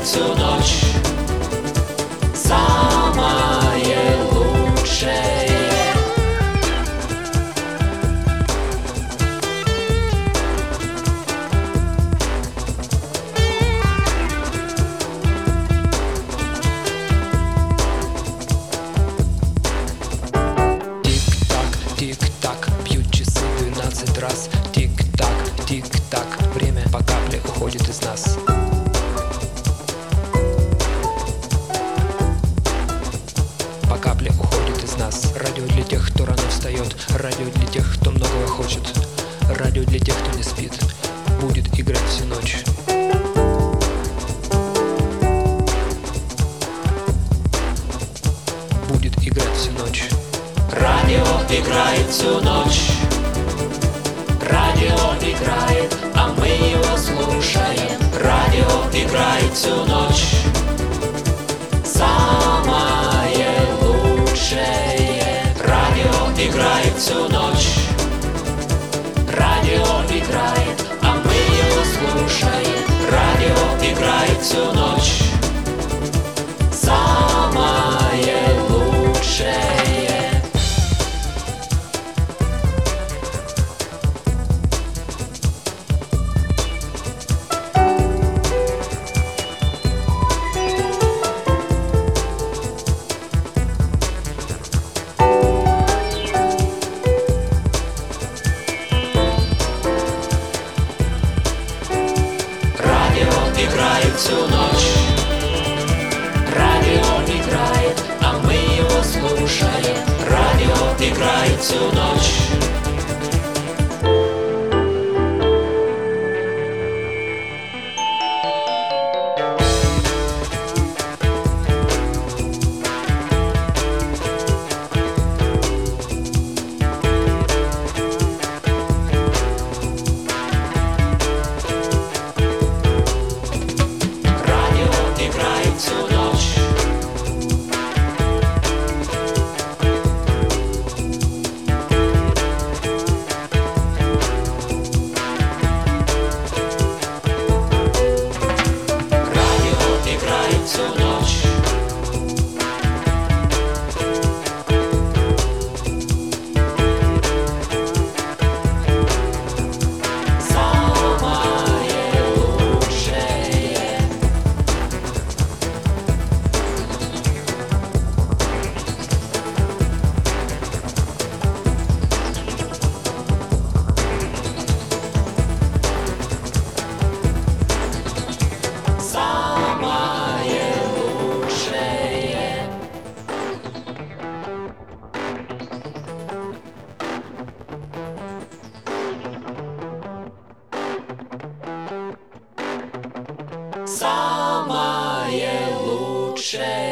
всю ночь. Самое лучшее. Тик-так, бьют часы 12 раз. Тик-так, время по капле уходит из нас. По капле уходит из нас. Радио для тех, кто рано встает. Радио для тех, кто многого хочет. Радио для тех, кто не спит. Будет играть всю ночь. Будет играть всю ночь. Радио играет всю ночь. Радио играет, а мы его слушаем. Радио играет всю ночь. Самое лучшее. Радио играет всю ночь. Радио играет, а мы его слушаем. Радио играет всю ночь. Самое лучшее. Играет всю ночь. Радио играет, а мы его слушаем. Радио играет всю ночь. Самое лучшее.